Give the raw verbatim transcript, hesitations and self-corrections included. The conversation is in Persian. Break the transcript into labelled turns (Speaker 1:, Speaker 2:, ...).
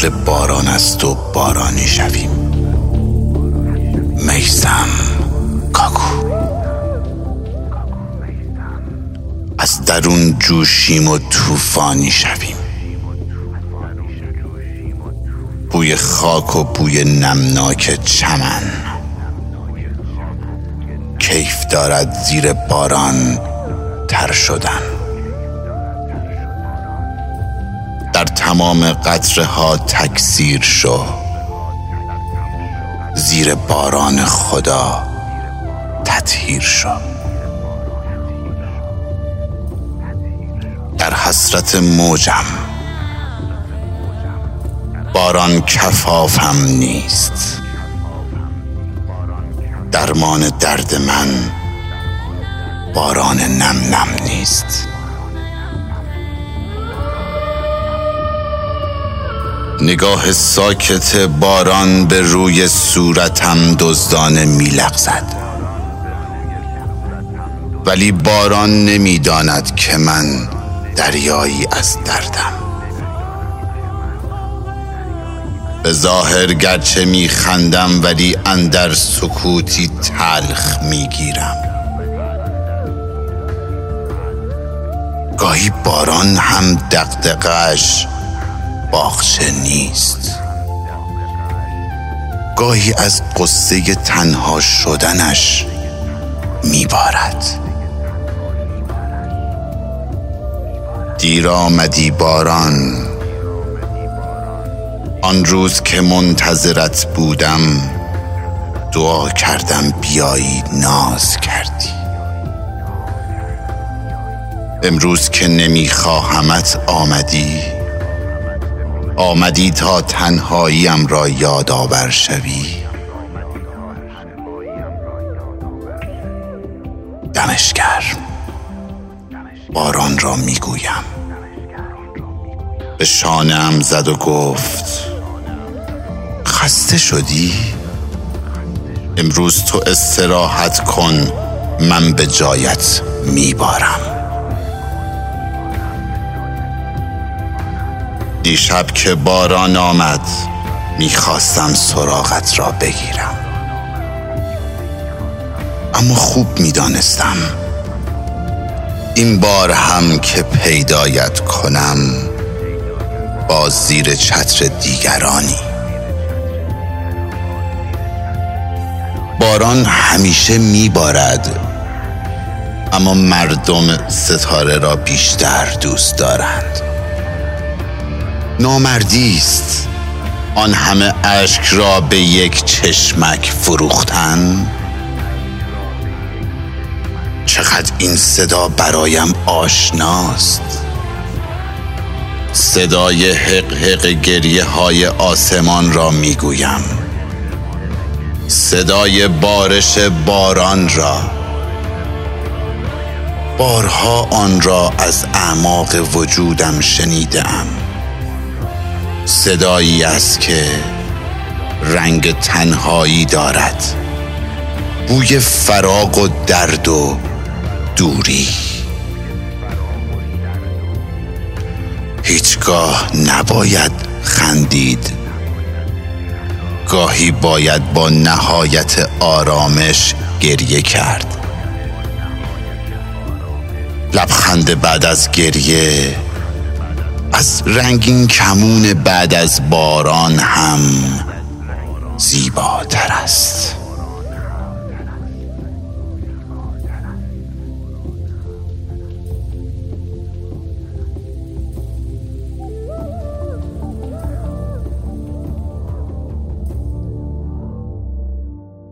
Speaker 1: قطر باران است و بارانی شویم. میثم کاکو. از درون جوشیم و طوفانی شویم. بوی خاک و بوی نمناک چمن کیف دارد زیر باران تر شدن. در تمام قطره ها تکثیر شو، زیر باران خدا تطهیر شو. در حسرت موجم، باران کفافم نیست. درمان درد من باران نم نم نیست. نگاه ساکت باران به روی صورتم دزدانه می لغزد، ولی باران نمی داند که من دریایی از دردم. به ظاهر گرچه می خندم ولی اندر سکوتی تلخ می گیرم. گاهی باران هم دغدغه‌اش باغچه نیست. گاهی از قصه تنها شدنش می بارد. دیر آمدی باران، آن روز که منتظرت بودم دعا کردم بیایی ناز کردی. امروز که نمیخواهمت آمدی، آمدی تا تنهاییم را یادآور شوی. دمش گرم، باران را میگویم. به شانه‌ام زد و گفت خسته شدی؟ امروز تو استراحت کن، من به جایت میبارم. دیشب که باران آمد میخواستم سراغت را بگیرم، اما خوب میدانستم این بار هم که پیدایت کنم باز زیر چتر دیگرانی. باران همیشه میبارد، اما مردم ستاره را بیشتر دوست دارند. نامردی است آن همه اشک را به یک چشمک فروختن. چقدر این صدا برایم آشناست. صدای حق حق گریه های آسمان را میگویم، صدای بارش باران را. بارها آن را از اعماق وجودم شنیدم. صدایی است که رنگ تنهایی دارد، بوی فراق و درد و دوری. هیچگاه نباید خندید، گاهی باید با نهایت آرامش گریه کرد. لبخند بعد از گریه از رنگین کمون بعد از باران هم زیباتر است.